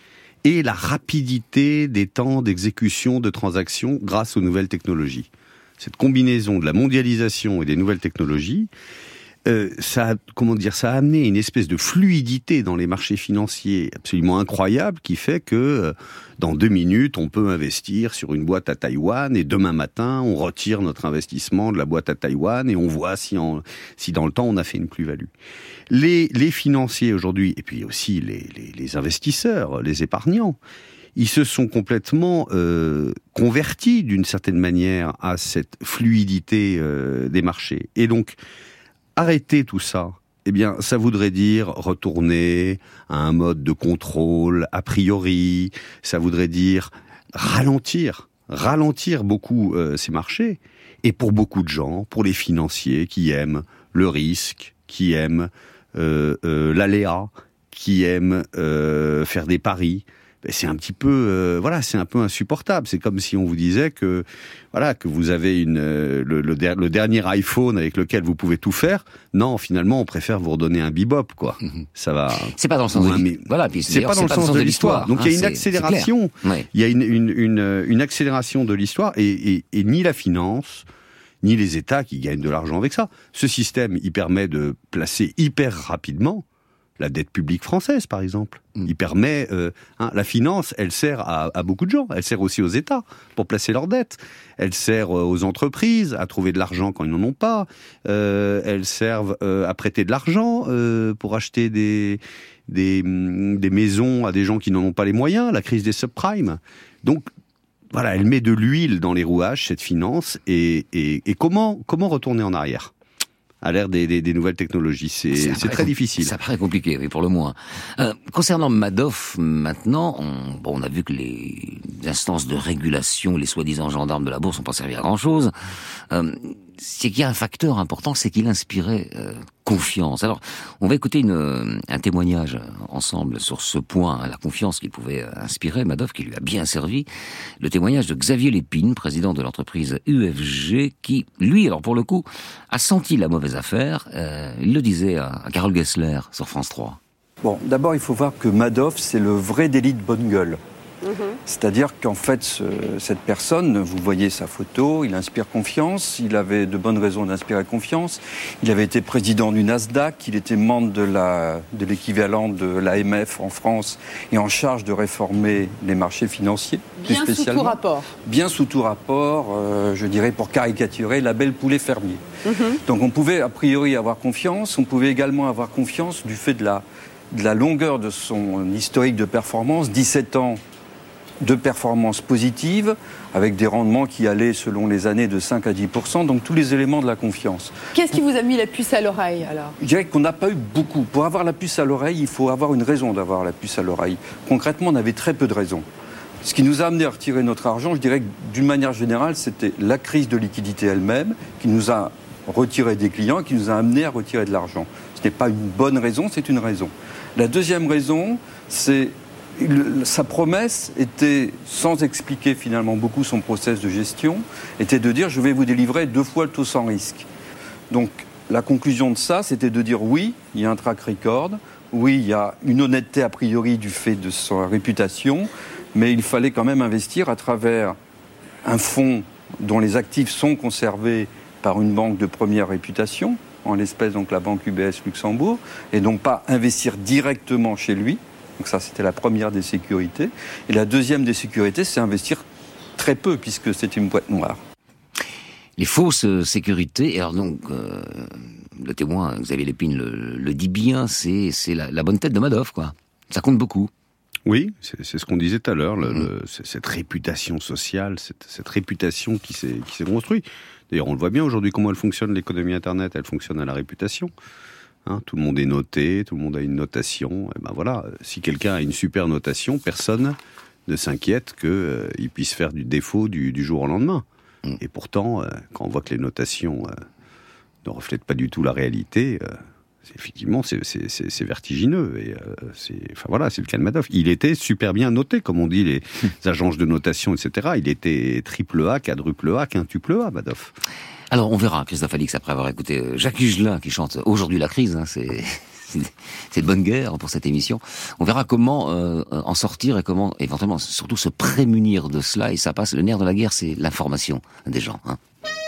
et la rapidité des temps d'exécution de transactions grâce aux nouvelles technologies. Cette combinaison de la mondialisation et des nouvelles technologies, euh, ça, a, comment dire, ça a amené une espèce de fluidité dans les marchés financiers absolument incroyable qui fait que euh, dans deux minutes, on peut investir sur une boîte à Taïwan et demain matin, on retire notre investissement de la boîte à Taïwan et on voit si, en, si dans le temps, on a fait une plus-value. Les, les financiers aujourd'hui, et puis aussi les, les, les investisseurs, les épargnants, ils se sont complètement euh, convertis d'une certaine manière à cette fluidité euh, des marchés. Et donc, arrêter tout ça, eh bien, ça voudrait dire retourner à un mode de contrôle a priori, ça voudrait dire ralentir, ralentir beaucoup euh, ces marchés. Et pour beaucoup de gens, pour les financiers qui aiment le risque, qui aiment euh, euh, l'aléa, qui aiment euh, faire des paris, c'est un petit peu, euh, voilà, c'est un peu insupportable. C'est comme si on vous disait que, voilà, que vous avez une euh, le, le, der- le dernier iPhone avec lequel vous pouvez tout faire. Non, finalement, on préfère vous redonner un bebop, quoi. Mm-hmm. Ça va. C'est pas dans le sens de l'histoire. Voilà, puis c'est pas dans le sens, sens de l'histoire. Donc hein, il y a une accélération. Ouais. Il y a une, une, une, une accélération de l'histoire et, et, et ni la finance, ni les États qui gagnent de l'argent avec ça. Ce système, il permet de placer hyper rapidement la dette publique française, par exemple. Mm. Il permet... Euh, hein, la finance, elle sert à, à beaucoup de gens. Elle sert aussi aux États pour placer leurs dettes. Elle sert aux entreprises à trouver de l'argent quand ils n'en ont pas. Euh, elles servent euh, à prêter de l'argent euh, pour acheter des, des, des maisons à des gens qui n'en ont pas les moyens. La crise des subprimes. Donc, voilà, elle met de l'huile dans les rouages, cette finance. Et, et, et comment, comment retourner en arrière ? À l'ère des, des, des nouvelles technologies, c'est, c'est, c'est très difficile. Ça paraît compliqué, oui, pour le moins. Euh, concernant Madoff, maintenant, on, bon, on a vu que les instances de régulation, les soi-disant gendarmes de la bourse, n'ont pas servi à grand-chose. Euh, c'est qu'il y a un facteur important, c'est qu'il inspirait euh, confiance. Alors, on va écouter une, un témoignage ensemble sur ce point, la confiance qu'il pouvait inspirer Madoff, qui lui a bien servi. Le témoignage de Xavier Lépine, président de l'entreprise U F G, qui, lui, alors pour le coup, a senti la mauvaise affaire. Euh, il le disait à, à Carole Gessler sur France trois. Bon, d'abord, il faut voir que Madoff, c'est le vrai délit de bonne gueule. Mmh. C'est-à-dire qu'en fait, ce, cette personne, vous voyez sa photo, il inspire confiance, il avait de bonnes raisons d'inspirer confiance, il avait été président du Nasdaq, il était membre de, la, de l'équivalent de l'A M F en France et en charge de réformer les marchés financiers. Bien sous tout rapport. Bien sous tout rapport, euh, je dirais pour caricaturer, la belle poulet fermier. Mmh. Donc on pouvait a priori avoir confiance, on pouvait également avoir confiance du fait de la, de la longueur de son historique de performance, dix-sept ans de performances positives, avec des rendements qui allaient, selon les années, de cinq à dix pour cent, donc tous les éléments de la confiance. Qu'est-ce qui vous a mis la puce à l'oreille, alors ? Je dirais qu'on n'a pas eu beaucoup. Pour avoir la puce à l'oreille, il faut avoir une raison d'avoir la puce à l'oreille. Concrètement, on avait très peu de raisons. Ce qui nous a amené à retirer notre argent, je dirais que d'une manière générale, c'était la crise de liquidité elle-même, qui nous a retiré des clients, qui nous a amené à retirer de l'argent. Ce n'est pas une bonne raison, c'est une raison. La deuxième raison, c'est... Le, sa promesse était, sans expliquer finalement beaucoup son process de gestion, était de dire je vais vous délivrer deux fois le taux sans risque. Donc la conclusion de ça, c'était de dire oui, il y a un track record, oui, il y a une honnêteté a priori du fait de sa réputation, mais il fallait quand même investir à travers un fonds dont les actifs sont conservés par une banque de première réputation, en l'espèce donc la banque U B S Luxembourg, et donc pas investir directement chez lui. Donc ça, c'était la première des sécurités. Et la deuxième des sécurités, c'est investir très peu, puisque c'est une boîte noire. Les fausses sécurités, alors donc, euh, le témoin, Xavier Lépine, le, le dit bien, c'est, c'est la, la bonne tête de Madoff, quoi. Ça compte beaucoup. Oui, c'est, c'est ce qu'on disait tout à l'heure, le, mmh. le, cette réputation sociale, cette, cette réputation qui s'est, qui s'est construite. D'ailleurs, on le voit bien aujourd'hui, comment elle fonctionne, l'économie Internet, elle fonctionne à la réputation. Hein, tout le monde est noté, tout le monde a une notation. Et ben voilà, si quelqu'un a une super notation, personne ne s'inquiète qu'il euh, puisse faire du défaut du, du jour au lendemain. Mmh. Et pourtant, euh, quand on voit que les notations euh, ne reflètent pas du tout la réalité, euh, c'est, effectivement, c'est, c'est, c'est, c'est vertigineux. Et, euh, c'est, enfin voilà, c'est le cas de Madoff. Il était super bien noté, comme on dit, les agences de notation, et cetera. Il était triple A, quadruple A, quintuple A, Madoff. Alors, on verra, Christophe Alix, après avoir écouté Jacques Higelin qui chante Aujourd'hui la crise, hein, c'est, c'est de bonne guerre pour cette émission. On verra comment euh, en sortir et comment, éventuellement, surtout se prémunir de cela. Et ça passe, le nerf de la guerre, c'est l'information des gens. Hein.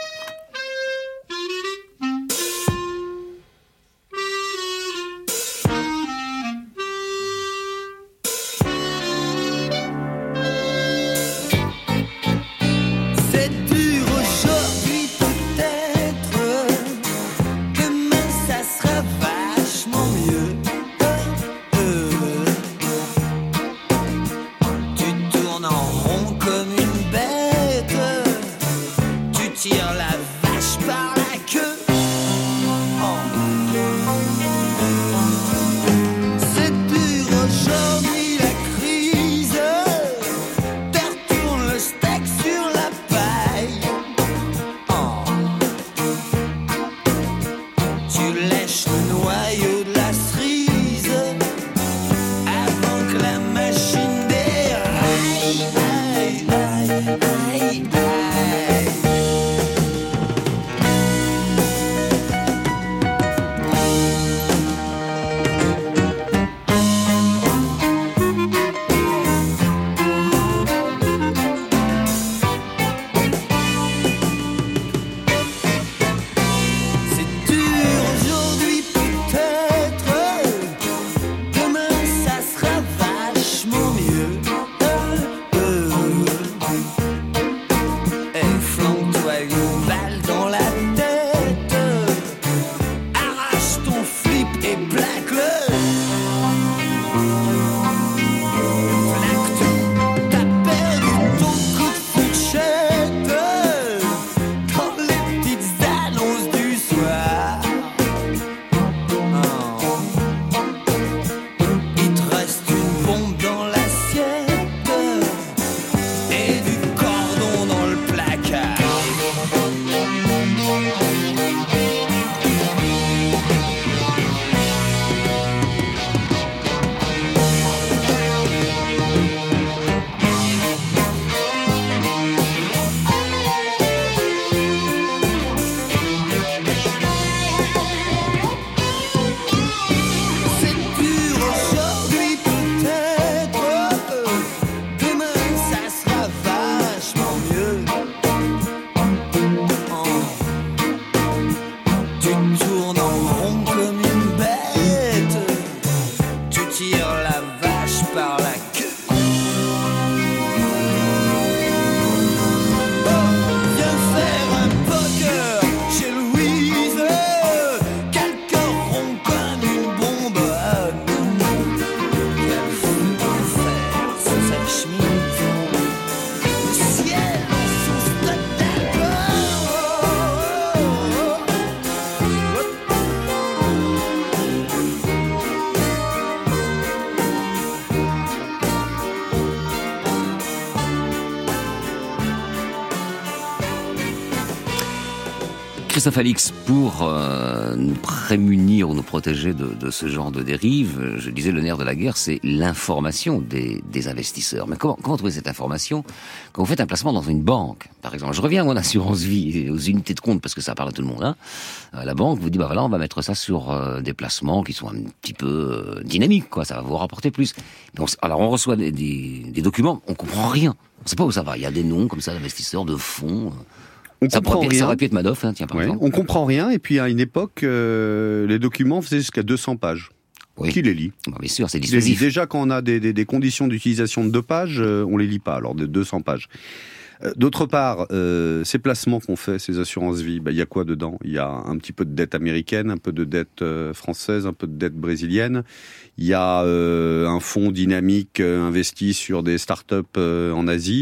Christophe Alix, pour euh, nous prémunir ou nous protéger de, de ce genre de dérive, je disais, le nerf de la guerre, c'est l'information des, des investisseurs. Mais comment, comment trouver cette information quand vous faites un placement dans une banque, par exemple? Je reviens à mon assurance vie, aux unités de compte, parce que ça parle à tout le monde. Hein. La banque vous dit, bah voilà, on va mettre ça sur euh, des placements qui sont un petit peu euh, dynamiques, quoi. Ça va vous rapporter plus. Donc, alors, on reçoit des, des, des documents, on comprend rien. On sait pas où ça va. Il y a des noms comme ça d'investisseurs, de fonds. On ça comprend pourrait, rien. Ça aurait pu être Madoff, hein, tiens, par ouais, exemple. On comprend rien, et puis à une époque, euh, les documents faisaient jusqu'à deux cents pages. Oui. Qui les lit? Bon, bien sûr, c'est dissuasif. Déjà, quand on a des, des, des conditions d'utilisation de deux pages, euh, on les lit pas, alors de deux cents pages. Euh, d'autre part, euh, ces placements qu'on fait, ces assurances-vie, bah, il y a quoi dedans? Il y a un petit peu de dette américaine, un peu de dette euh, française, un peu de dette brésilienne. Il y a euh, un fonds dynamique euh, investi sur des start-up euh, en Asie,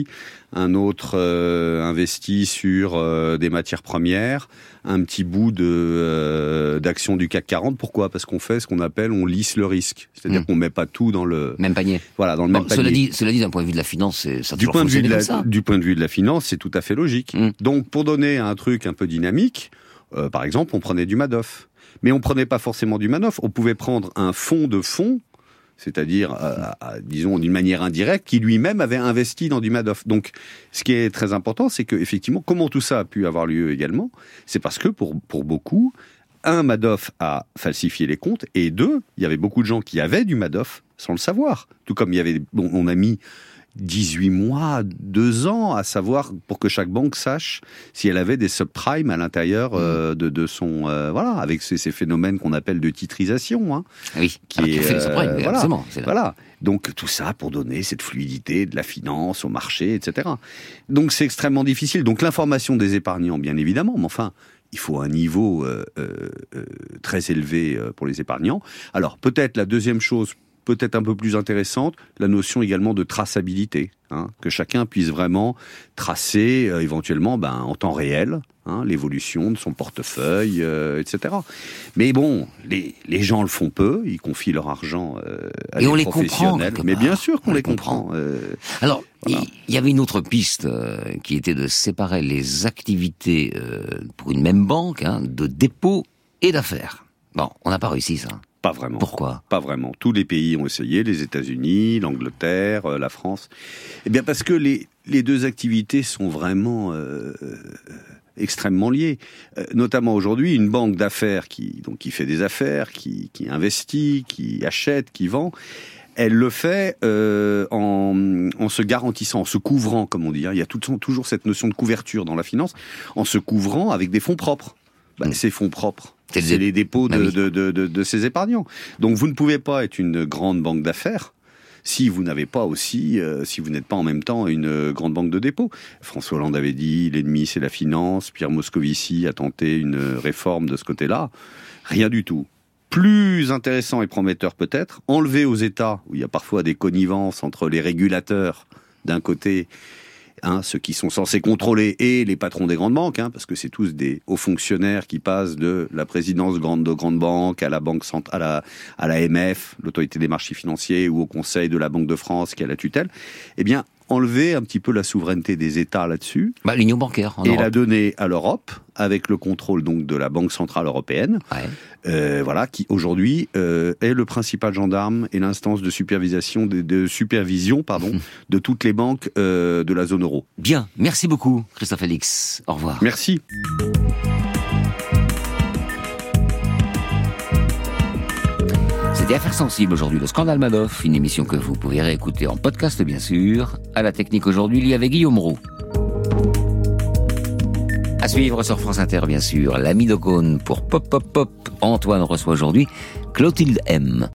un autre euh, investit sur euh, des matières premières, un petit bout de euh, d'actions du C A C quarante. Pourquoi ? Parce qu'on fait ce qu'on appelle, on lisse le risque. C'est-à-dire mmh. qu'on met pas tout dans le même panier. Voilà, dans le bon, même panier. Cela dit, cela dit, d'un point de vue de la finance, c'est, ça a du toujours point de vue fonctionné de la, comme ça. Du point de vue de la finance, c'est tout à fait logique. Mmh. Donc, pour donner un truc un peu dynamique, euh, par exemple, on prenait du Madoff. Mais on prenait pas forcément du Madoff. On pouvait prendre un fonds de fonds, c'est-à-dire, euh, à, disons, d'une manière indirecte, qui lui-même avait investi dans du Madoff. Donc, ce qui est très important, c'est que, effectivement, comment tout ça a pu avoir lieu également, c'est parce que, pour, pour beaucoup, un, Madoff a falsifié les comptes, et deux, il y avait beaucoup de gens qui avaient du Madoff sans le savoir. Tout comme il y avait, bon, on a mis dix-huit mois, deux ans à savoir pour que chaque banque sache si elle avait des subprimes à l'intérieur euh, de, de son... Euh, voilà, avec ces, ces phénomènes qu'on appelle de titrisation. Hein, oui, qui est, fait les subprimes, euh, voilà, c'est voilà. Donc tout ça pour donner cette fluidité de la finance au marché, et cetera. Donc c'est extrêmement difficile. Donc l'information des épargnants, bien évidemment, mais enfin... il faut un niveau euh, euh, très élevé pour les épargnants. Alors peut-être la deuxième chose, peut-être un peu plus intéressante, la notion également de traçabilité, hein, que chacun puisse vraiment tracer euh, éventuellement ben, en temps réel hein, l'évolution de son portefeuille, euh, et cetera. Mais bon, les, les gens le font peu, ils confient leur argent euh, à Et des on les professionnels. comprend, mais bien sûr qu'on on les les comprend. comprend. Euh, Alors, il voilà. y, y avait une autre piste euh, qui était de séparer les activités euh, pour une même banque hein, de dépôt et d'affaires. Bon, on n'a pas réussi ça. Pas vraiment. Pourquoi ? Pas vraiment. Tous les pays ont essayé, les États-Unis, l'Angleterre, euh, la France. Eh bien, parce que les, les deux activités sont vraiment euh, euh, extrêmement liées. Euh, notamment aujourd'hui, une banque d'affaires qui, donc, qui fait des affaires, qui, qui investit, qui achète, qui vend, elle le fait euh, en, en se garantissant, en se couvrant, comme on dit. Hein. Il y a tout, toujours cette notion de couverture dans la finance, en se couvrant avec des fonds propres. Ben, mmh. Ces fonds propres, c'est, c'est les dépôts de, oui. de, de, de, de ces épargnants. Donc vous ne pouvez pas être une grande banque d'affaires si vous n'avez pas aussi, euh, si vous n'êtes pas en même temps une grande banque de dépôt. François Hollande avait dit, l'ennemi c'est la finance, Pierre Moscovici a tenté une réforme de ce côté-là. Rien du tout. Plus intéressant et prometteur peut-être, enlever aux États, où il y a parfois des connivences entre les régulateurs d'un côté, Hein, ceux qui sont censés contrôler et les patrons des grandes banques, hein, parce que c'est tous des hauts fonctionnaires qui passent de la présidence grande de grandes banques à la banque centrale, à la, à la A M F, l'autorité des marchés financiers, ou au conseil de la Banque de France qui a la tutelle. Eh bien, enlever un petit peu la souveraineté des États là-dessus. Bah, l'union bancaire en et Europe. La donner à l'Europe avec le contrôle donc de la Banque centrale européenne. Ouais. Euh, voilà, qui aujourd'hui euh, est le principal gendarme et l'instance de supervision, de, de supervision, pardon, de toutes les banques euh, de la zone euro. Bien, merci beaucoup, Christophe Alix. Au revoir. Merci. C'était Affaires sensibles aujourd'hui, le scandale Madoff, une émission que vous pouvez réécouter en podcast bien sûr. À la technique aujourd'hui, il y avait Guillaume Roux. À suivre sur France Inter bien sûr, l'ami de Cône pour Pop Pop Pop. Antoine reçoit aujourd'hui Clotilde M.